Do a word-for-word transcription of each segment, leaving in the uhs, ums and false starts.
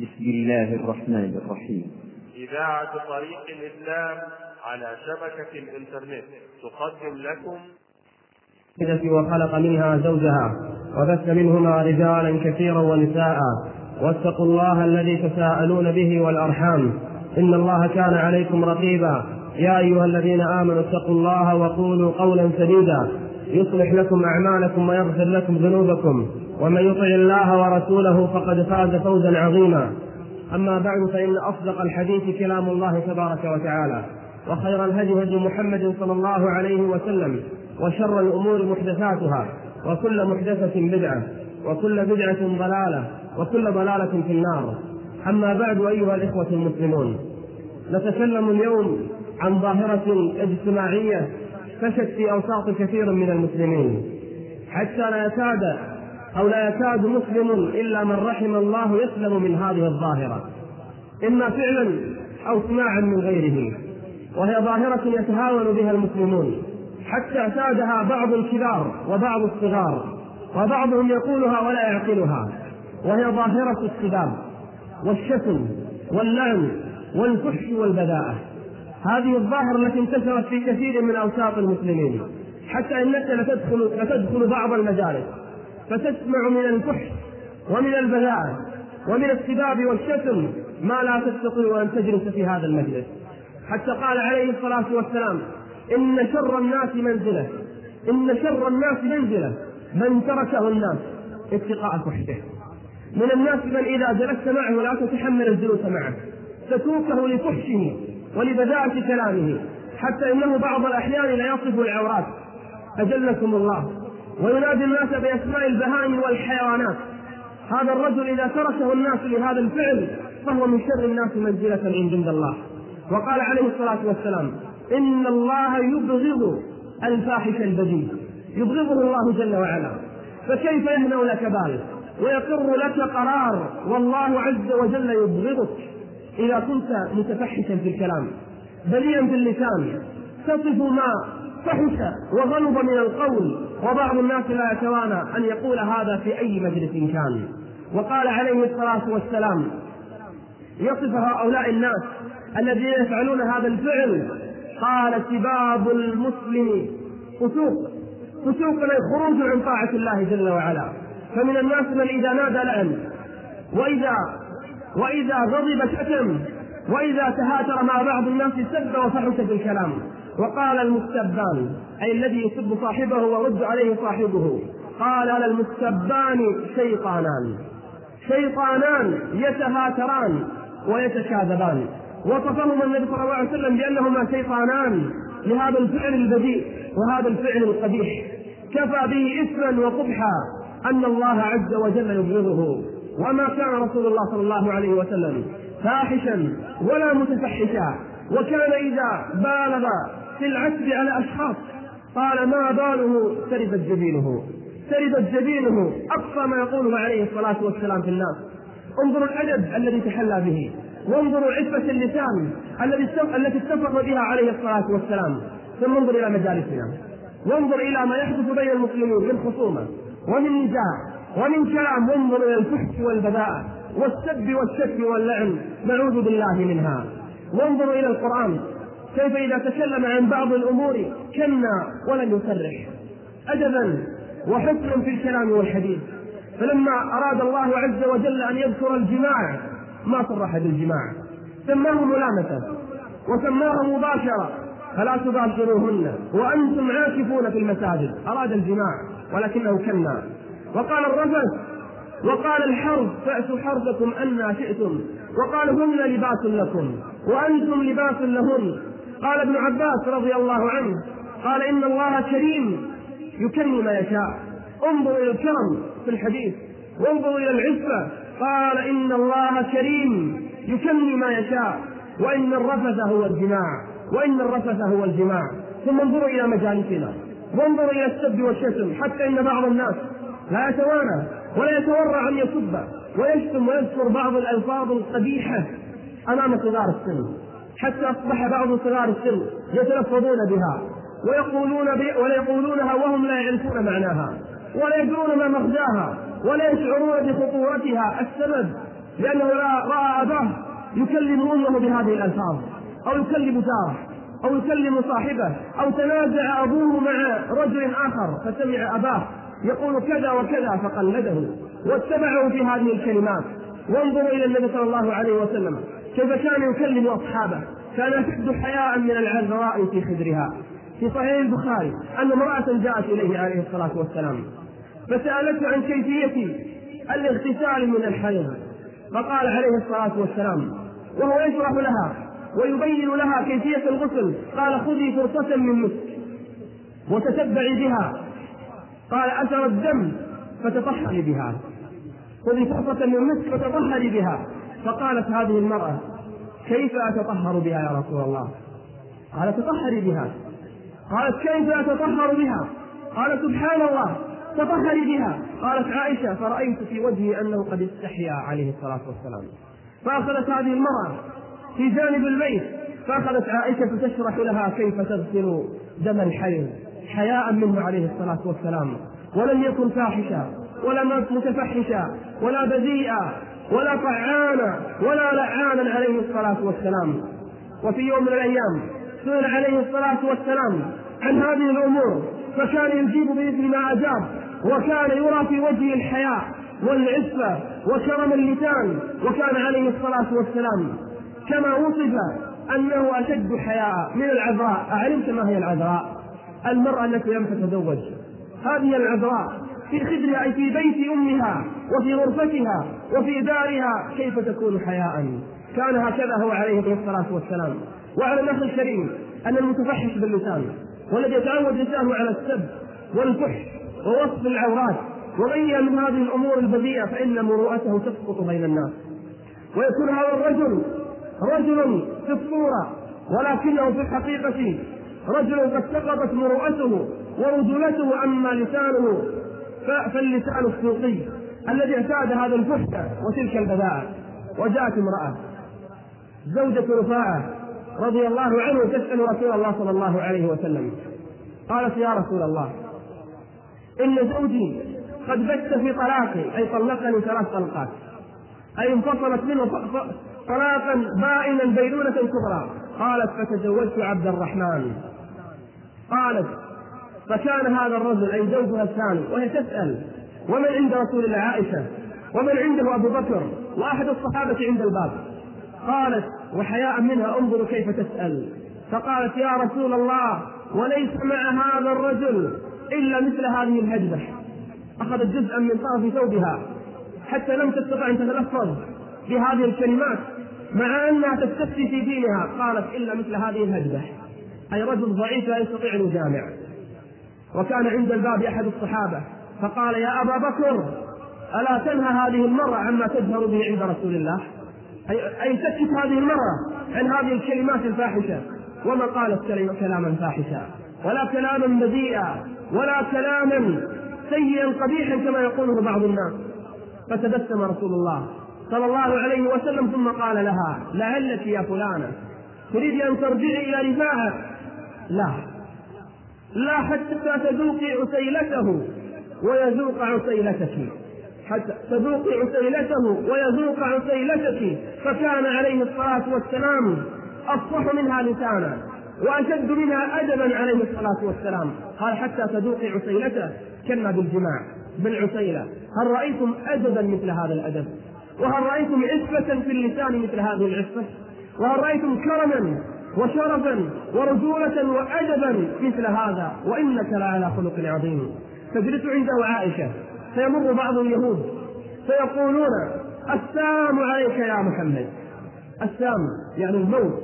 بسم الله الرحمن الرحيم. إذاعة طريق الإسلام على شبكة الإنترنت تقدم لكم وخلق منها زوجها وبث منهما رجالا كثيرا ونساء، واتقوا الله الذي تساءلون به والأرحام إن الله كان عليكم رقيبا. يا أيها الذين آمنوا اتقوا الله وقولوا قولا سديدا يصلح لكم أعمالكم ويغفر لكم ذنوبكم، ومن يطع الله ورسوله فقد فاز فوزا عظيما. أما بعد، فإن أصدق الحديث كلام الله تبارك وتعالى، وخير الهدي هدي محمد صلى الله عليه وسلم، وشر الأمور محدثاتها، وكل محدثة بدعة، وكل بدعة ضلالة، وكل ضلالة في النار. أما بعد، أيها الإخوة المسلمون، نتكلم اليوم عن ظاهرة اجتماعية فشت في أوساط كثير من المسلمين، حتى لا يكاد أو لا يكاد مسلم إلا من رحم الله يسلم من هذه الظاهرة، إما فعلا أو سماعا من غيره. وهي ظاهرة يتهاون بها المسلمون، حتى اعتادها بعض الكبار وبعض الصغار، وبعضهم يقولها ولا يعقلها، وهي ظاهرة السباب والشتم واللعن والفحش والبذاءة. هذه الظاهرة التي انتشرت في كثير من أوساط المسلمين، حتى إنك لتدخل, لتدخل بعض المجالس فتسمع من الفحش ومن البذاءة ومن السباب والشتم ما لا تستطيع أن تجلس في هذا المجلس. حتى قال عليه الصلاة والسلام: إن شر الناس منزلة إن شر الناس منزلة من تركه الناس اتقاء فحشه. من الناس من إذا جلست معه لا تتحمل الجلوس معه، تتوكه لفحشه ولبذاءة كلامه، حتى إنه بعض الأحيان لا يصف العورات أجلكم الله، وينادي الناس بأسماء البهائم والحيوانات. هذا الرجل إذا تركه الناس لهذا الفعل فهو من شر الناس منزلة عند الله. وقال عليه الصلاة والسلام: إن الله يبغض الفاحش البذيء، يبغضه الله جل وعلا، فكيف يهنأ لك بال ويقر لك قرار والله عز وجل يبغضك إذا كنت متفحشا في الكلام بذيئا في اللسان، تصف ما فحش وغلب من القول، وبعض الناس لا يتوانى أن يقول هذا في أي مجلس كان. وقال عليه الصلاة والسلام يصف هؤلاء الناس الذين يفعلون هذا الفعل، قال: سباب المسلم فسوق، فسوق خروج عن طاعة الله جل وعلا. فمن الناس من إذا نادى لعن، وإذا وإذا غضب شتم، وإذا تهاتر مع بعض الناس سب وفحش في الكلام. وقال المستبان، أي الذي يسب صاحبه ويرد عليه صاحبه، قال: على المستبان شيطانان شيطانان يتهاتران ويتكاذبان. وصفهما النبي صلى الله عليه وسلم بأنهما شيطانان لهذا الفعل البذيء وهذا الفعل القبيح. كفى به إثما وقبحا أن الله عز وجل يبغضه. وما كان رسول الله صلى الله عليه وسلم فاحشا ولا متفحشا، وكان إذا بالغ في العتب على أشخاص قال: ما باله تربت جبينه تربت جبينه أقصى ما يقوله عليه الصلاة والسلام في الناس. انظروا الأدب الذي تحلى به، وانظروا عفة اللسان التي اتفق بها عليه الصلاة والسلام. ثم انظر إلى مجالسنا، وانظر إلى ما يحدث بين المسلمين من خصومة ومن نزاع ومن كلام، وانظر إلى الفحش والبذاءة والسب والشتم واللعن، نعوذ بالله منها. وانظروا إلى القرآن كيف إذا تكلم عن بعض الأمور كنا ولم يصرح، أدبا وحسنا في الكلام والحديث. فلما أراد الله عز وجل أن يذكر الجماع ما صرح بالجماع، سماه ملامسة وسماه مباشرة: فلا تباشروهن وأنتم عاكفون في المساجد. أراد الجماع ولكنه كنا. وقال الرفث، وقال الحرث: فأتوا حرثكم أنى شئتم، وقال: هن لباس لكم وأنتم لباس لهن. قال ابن عباس رضي الله عنه قال: إن الله كريم يكرم ما يشاء. انظروا إلى الكرم في الحديث، وانظروا إلى العفة. قال: إن الله كريم يكرم ما يشاء، وإن الرفث هو الجماع وإن الرفث هو الجماع. ثم انظروا إلى مجالسنا، وانظروا إلى السب والشتم، حتى إن بعض الناس لا يتوانى ولا يتورع أن يسب ويشتم ويذكر بعض الألفاظ القبيحة أمام صغار السن، حتى أصبح بعض صغار السن يتلفظون بها ويقولون ولا يقولونها وهم لا يعرفون معناها ولا يدرون ما مغزاها ولا يشعرون بخطورتها. السبب لأنه رأى أباه يكلم أمه بهذه الألفاظ، أو يكلم جاره، أو يكلم صاحبه، أو تنازع أبوه مع رجل آخر فسمع أباه يقول كذا وكذا فقلده واتبعه في هذه الكلمات. وانظروا إلى النبي صلى الله عليه وسلم كيف كان يكلم أصحابه، كان أشد حياء من العذراء في خدرها. في صحيح البخاري أن امرأة جاءت إليه عليه الصلاة والسلام فسألته عن كيفية الاغتسال من الحيض، فقال عليه الصلاة والسلام وهو يشرح لها ويبين لها كيفية الغسل قال خذي فرصة من مسك وتتبعي بها، قال أثر الدم فتطهري بها، خذي فرصة من مسك وتطهري بها. فقالت هذه المرأة كيف أتطهر بها يا رسول الله؟ قال تطهري بها. قالت كيف أتطهر بها؟ قال سبحان الله تطهري بها. قالت عائشة فرأيت في وجهه أنه قد استحيا عليه الصلاة والسلام. فأخذت هذه المرأة في جانب البيت فأخذت عائشة تشرح لها كيف تغسل دم الحيض حياء منه عليه الصلاة والسلام، ولم يكن فاحشا ولا متفحشا ولا بذيئا ولا طعانا ولا لعانا عليه الصلاة والسلام. وفي يوم من الأيام سئل عليه الصلاة والسلام عن هذه الأمور فكان يجيب بإذن ما أجاب، وكان يرى في وجهه الحياء والعفة وكرم اللسان، وكان عليه الصلاة والسلام كما وصف أنه أشد حياء من العذراء. أعلمت ما هي العذراء؟ المرأة التي لم تتزوج، هذه العذراء في خدرها أي في بيت أمها وفي غرفتها وفي دارها كيف تكون حياء؟ كان هكذا هو عليه الصلاة والسلام. وعلى الأخ الكريم أن المتفحش باللسان والذي يتعود لسانه على السب والفحش ووصف العورات وغيرها من هذه الأمور البذيئة فإن مروءته تسقط بين الناس، ويكون هذا الرجل رجل في الصورة ولكنه في الحقيقة رجل قد سقطت مروءته ورجولته. أما لسانه فاللسان السوقي الذي اعتاد هذا الفحش وتلك البذاءة. وجاءت امرأة زوجة رفاعة رضي الله عنه تسأل رسول الله صلى الله عليه وسلم، قالت يا رسول الله إن زوجي قد بت في طلاقي أي طلقني ثلاث طلقات أي انفصلت منه طلاقا بائنا بينونة كبرى. قالت فتزوجت عبد الرحمن. قالت فكان هذا الرجل أي زوجها الثاني وهي تسأل ومن عند رسول الله؟ عائشة. ومن عنده؟ أبو بكر وأحد الصحابة عند الباب. قالت وحياء منها انظروا كيف تسأل، فقالت يا رسول الله وليس مع هذا الرجل إلا مثل هذه الهجبة. أخذت جزءا من طرف ثوبها حتى لم تستطع أن تتلفظ بهذه الكلمات مع أنها تستفتي في دينها. قالت إلا مثل هذه الهجبة أي رجل ضعيف لا يستطيع أن يجامع. وكان عند الباب أحد الصحابة فقال يا أبا بكر ألا تنهى هذه المرة عما تجهر به عند رسول الله؟ أي تسكت هذه المرة عن هذه الكلمات الفاحشة. وما قالت كلاما فاحشا ولا كلاما بذيئا ولا كلاما سيئا قبيحا كما يقوله بعض الناس. فتبسم رسول الله صلى الله عليه وسلم ثم قال لها لعلك يا فلانة تريد أن ترجعي إلى رفاعة؟ لا لا حتى تذوقي عسيلته ويذوق عسيلتك، حتى تذوقي عسيلته ويذوق عسيلتك. فكان عليه الصلاة والسلام أفصح منها لسانا وأشد منها أدبا عليه الصلاة والسلام. قال حتى تذوقي عسيلته كما بالجماع بالعسيلة. هل رأيتم أدبا مثل هذا الأدب؟ وهل رأيتم عفة في اللسان مثل هذه العفة؟ وهل رأيتم كرما وشرفا ورجولة وأدبا مثل هذا؟ وإنك لعلى خلق عظيم. تجلس عنده عائشة فيمر بعض اليهود فيقولون السلام عليك يا محمد. السلام يعني الموت،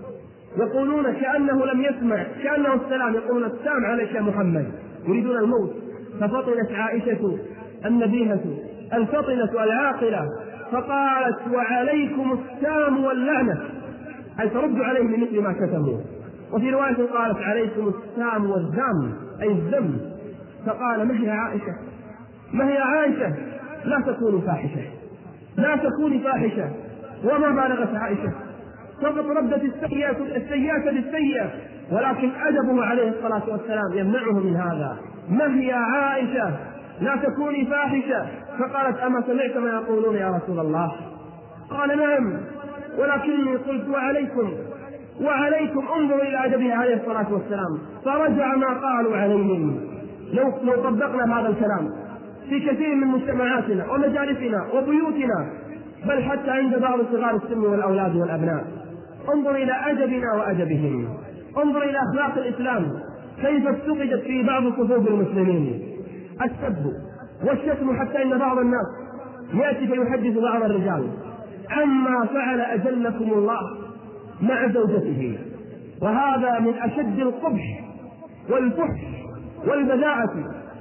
يقولون كأنه لم يسمع كأنه السلام، يقولون السلام عليك يا محمد يريدون الموت. ففطنت عائشة النبيهة الفطنة العاقلة فقالت وعليكم السام واللعنة أي ترد عليهم بمثل ما كتبوا. وفي رواية قالت عليكم السام والذم أي الذم. فقال ما هي عائشة ما هي عائشة لا تكوني فاحشة لا تكوني فاحشة. وما بالغت عائشة فقط ردت السيئة السيئة بالسيئة، ولكن أدبه عليه الصلاة والسلام يمنعه من هذا. ما هي عائشة لا تكوني فاحشة. فقالت أما سمعت ما يقولون يا رسول الله؟ قال نعم، ولكني قلت وعليكم وعليكم انظروا إلى أدبه عليه الصلاة والسلام، فرجع ما قالوا عليهم. لو, لو طبقنا هذا الكلام في كثير من مجتمعاتنا ومجالسنا وبيوتنا، بل حتى عند بعض صغار السن والأولاد والأبناء، انظر إلى أدبنا وأدبهم، انظر إلى أخلاق الإسلام كيف افتقدت في بعض صفوف المسلمين. السب والشتم، حتى إن بعض الناس يأتي فيحدث بعض الرجال عما فعل أجلكم الله مع زوجته، وهذا من أشد القبح والفحش والبذاءة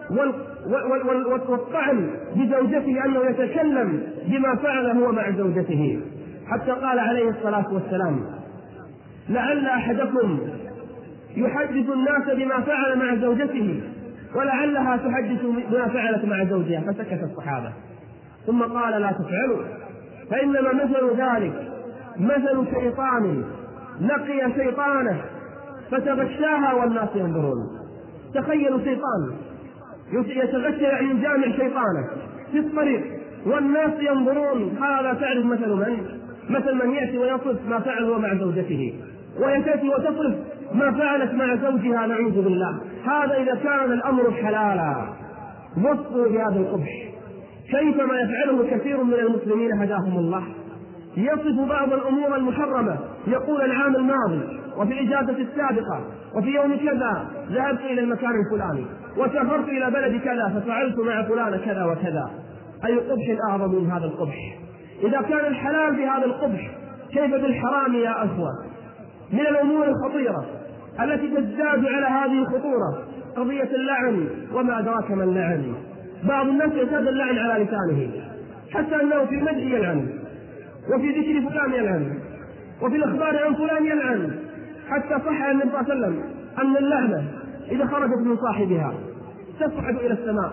والطعن بزوجته، أنه يتكلم بما فعل هو مع زوجته. حتى قال عليه الصلاة والسلام: لعل أحدكم يحدث الناس بما فعل مع زوجته ولعلها تحدث بما فعلت مع زوجها، فسكت الصحابة. ثم قال: لا تفعلوا، فإنما مثل ذلك مثل شيطان لقي شيطانه فتغشاها والناس ينظرون. تخيلوا شيطان يتغشى، يعني يجامع شيطانه في الطريق والناس ينظرون. هذا تعرف مثل من؟ مثل من يأتي ويصف ما فعله مع زوجته، ويأتي وتصف ما فعلت مع زوجها، نعوذ بالله. هذا إذا كان الأمر حلالا. وصفوا بهذا القبح كيف ما يفعله كثير من المسلمين هداهم الله. يصف بعض الأمور المحرمة، يقول العام الماضي وفي الإجازة السابقة وفي يوم كذا ذهبت إلى المكان الفلاني وسافرت إلى بلد كذا ففعلت مع فلان كذا وكذا. أي قبح أعظم من هذا القبح؟ إذا كان الحلال بهذا القبح، كيف بالحرام يا أخوة؟ من الأمور الخطيرة التي تزداد على هذه الخطورة قضية اللعن، وما أدراك ما اللعن. بعض الناس يعتاد اللعن على لسانه، حتى أنه في المدح يلعن، وفي ذكر فلان يلعن، وفي الإخبار عن فلان يلعن. حتى صح عن النبي صلى الله عليه وسلم أن اللعنة إذا خرجت من صاحبها تصعد إلى السماء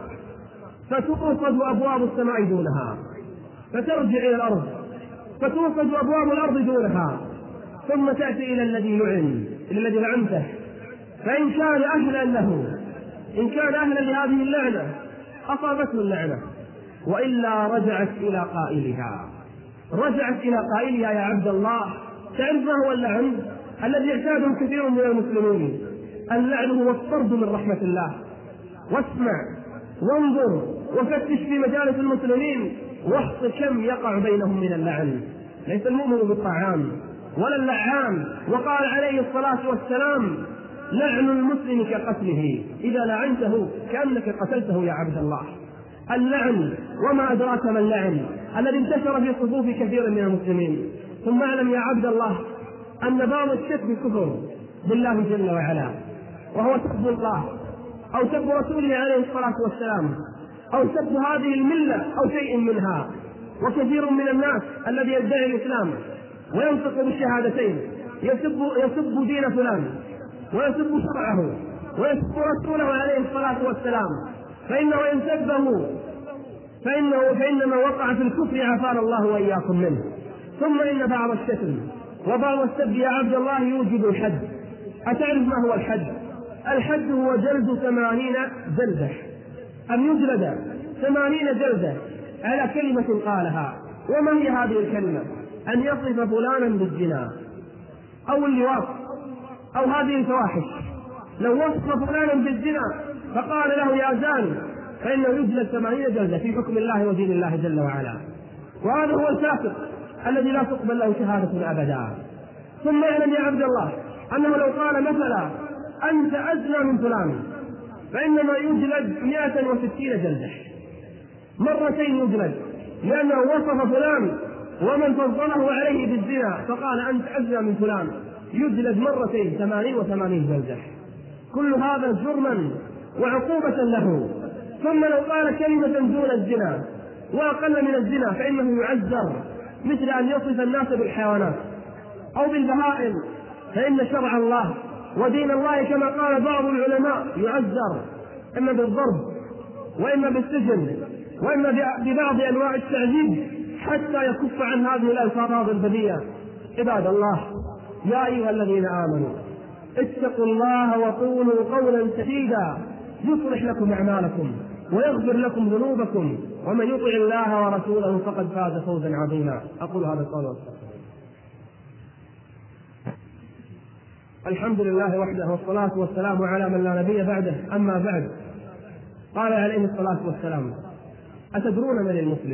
فتوصد أبواب السماء دونها، فترجع إلى الأرض فتوصد أبواب الأرض دونها، ثم تأتي إلى الذي لعن، إلى الذي لعنته، فإن كان أهلا له، إن كان أهلا لهذه اللعنة أصابته اللعنة، وإلا رجعت إلى قائلها. رجعت إلى قائلها يا عبد الله. تعرف ما هو اللعن الذي يعتاده كثير من المسلمين؟ اللعن هو الطرد من رحمة الله. واسمع وانظر وفتش في مجالس المسلمين واحص كم يقع بينهم من اللعن. ليس المؤمن بالطعام ولا اللعان. وقال عليه الصلاة والسلام: لعن المسلم كقتله، إذا لعنته كأنك قتلته يا عبد الله. اللعن، وما أدراك ما اللعن، الذي انتشر في صفوف كثير من المسلمين. ثم اعلم يا عبد الله أن باب الشرك كفر بالله جل وعلا، وهو سب الله أو سب رسوله عليه الصلاة والسلام أو سب هذه الملة أو شيء منها. وكثير من الناس الذي يدعي الإسلام وينطق بالشهادتين يسب, يسب دين فلان ويسب شرعه ويسب رسوله عليه الصلاة والسلام، فإنه إن سبه فإنه فإنما وقع في الكفر، عافانا الله وإياكم منه. ثم إن بعض الشتم وبعض السب يا عبد الله يوجب الحد. أتعرف ما هو الحد؟ الحد هو جلد ثمانين جلدة، أن يجلد ثمانين جلدة على كلمة قالها. وما هي هذه الكلمة؟ أن يصف فلانا بالزنا أو اللواط أو هذه الفواحش. لو وصف فلانا بالزنا فقال له يا زاني فإنه يجلد ثمانين جلدة في حكم الله ودين الله جل وعلا. وهذا هو الفاسق الذي لا تقبل له شهادة أبدا. ثم اعلم يا عبد الله أنه لو قال مثلا أنت أزنى من فلان فإنما يجلد مئة وستين جلدة، مرتين يجلد، لأنه وصف فلان ومن فضله عليه بالزنا فقال أنت أزنى من فلان، يجلد مرتين ثمانين وثمانين جلدة. كل هذا جرما وعقوبة له. ثم لو قال كلمة دون الزنا وأقل من الزنا فإنه يعذر، مثل أن يصف الناس بالحيوانات أو بالبهائم، فإن شرع الله ودين الله كما قال بعض العلماء يعذر إما بالضرب وإما بالسجن وإما ببعض أنواع التعذيب حتى يكف عن هذه الألفاظ البذيئة. عباد الله يا أيها الذين آمنوا اتقوا الله وقولوا قولا سديدا يصلح لكم أعمالكم ويغفر لكم ذنوبكم ومن يطع الله ورسوله فقد فاز فوزا عظيما. أقول هذا القول واستغفر. الحمد لله وحده والصلاة والسلام على من لا نبي بعده. أما بعد، قال عليه الصلاة والسلام: أتدرون من المفلس؟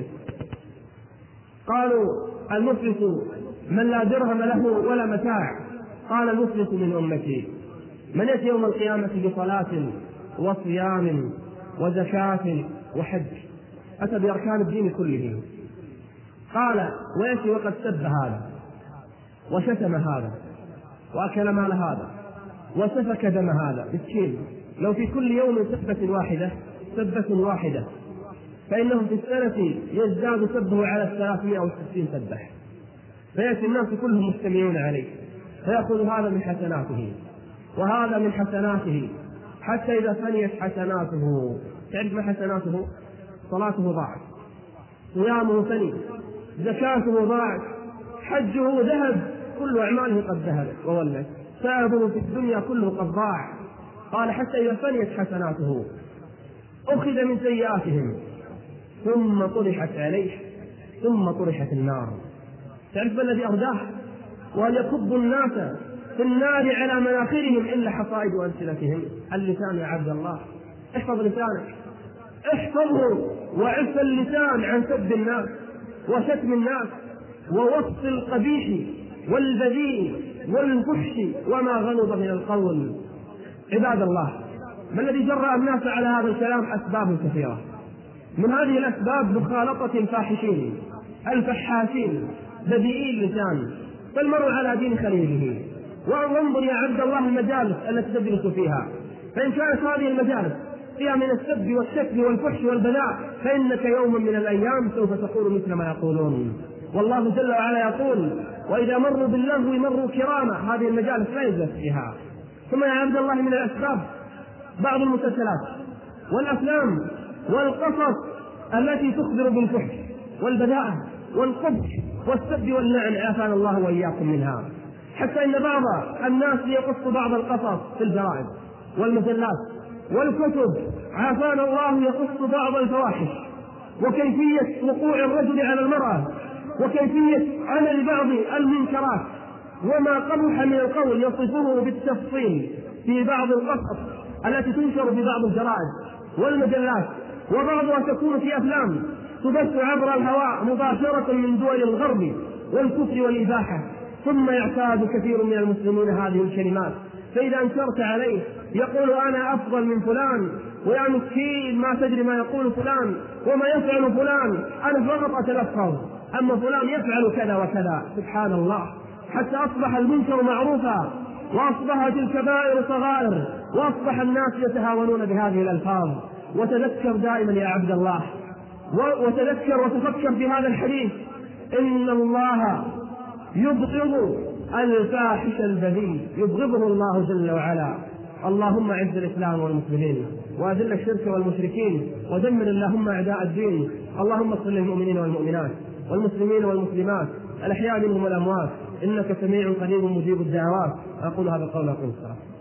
قالوا: المفلس من لا درهم له ولا متاع. قال: المفلس من أمتي من يأتي يوم القيامة بصلاة وصيام وزكاة وحج، أتى بأركان الدين كله. قال: ويأتي وقد سب هذا وشتم هذا وأكل مال هذا وسفك دم هذا. مسكين، لو في كل يوم سبة واحدة سبة واحدة فإنه في السنة يزداد سبه على ثلاثمائة وستين سبة، فيأتي الناس كلهم مجتمعون عليه فيأخذ هذا من حسناته وهذا من حسناته، حتى إذا فنيت حسناته. تعرف ما حسناته؟ صلاته ضاعت، صيامه فني، زكاته ضاعت، حجه ذهب، كل أعماله قد ذهبت وولت، سائره في الدنيا كله قد ضاع. قال: حتى إذا فنيت حسناته أخذ من سيئاتهم ثم طرحت عليه ثم طرحت النار. تعرف ما الذي أرداه؟ وأن يكب الناس في النار على مناخرهم إلا حصائد ألسنتهم. اللسان يا عبد الله، احفظ لسانك، احفظه وعف اللسان عن سب الناس وشتم الناس ووصف القبيح والبذيء والفحش وما غلظ من القول. عباد الله، ما الذي جرأ الناس على هذا الكلام؟ أسباب كثيرة. من هذه الأسباب مخالطة الفاحشين الفحاشين بذيئي اللسان، فالمرء على دين خليله. وانظر يا عبد الله المجالس التي تجلس فيها، فإن كانت هذه المجالس فيها من السب والشتم والفحش والبلاء، فإنك يوما من الأيام سوف تقول مثل ما يقولون. والله جل وعلا يقول: وإذا مروا باللغو مروا كراما. هذه المجالس لا يجلس فيها. ثم يا عبد الله من الأسباب بعض المسلسلات والأفلام والقصص التي تخبر بالفحش والبذاءة والقبح والسب واللعن، عافانا الله وإياكم منها. حتى إن بعض الناس يقص بعض القصص في الجرائد والمجلات والكتب، عافانا الله، يقص بعض الفواحش وكيفية وقوع الرجل على المرأة وكيفية عمل بعض المنكرات وما قبح من القول، يصفه بالتفصيل في بعض القصص التي تنشر في بعض الجرائد والمجلات، وبعضها تكون في أفلام تبث عبر الهواء مباشرة من دول الغرب والكفر والإباحة. ثم يعتاد كثير من المسلمين هذه الكلمات، فإذا أنكرت عليه يقول: أنا أفضل من فلان، ويا مسكين ما تدري ما يقول فلان وما يفعل فلان، أنا فقط أتلفظ، أما فلان يفعل كذا وكذا. سبحان الله، حتى أصبح المنكر معروفا وأصبحت الكبائر صغائر وأصبح الناس يتهاونون بهذه الألفاظ. وتذكر دائما يا عبد الله، وتذكر وتفكر في هذا الحديث: إن الله يبغض الفاحش البذيء، يبغضه الله جل وعلا. اللهم اعز الإسلام والمسلمين وأذل الشرك والمشركين ودمر اللهم أعداء الدين. اللهم اغفر للمؤمنين والمؤمنات والمسلمين والمسلمات الأحياء منهم والأموات، إنك سميع قريب مجيب الدعوات. أقول هذا القول أقول الصلاة.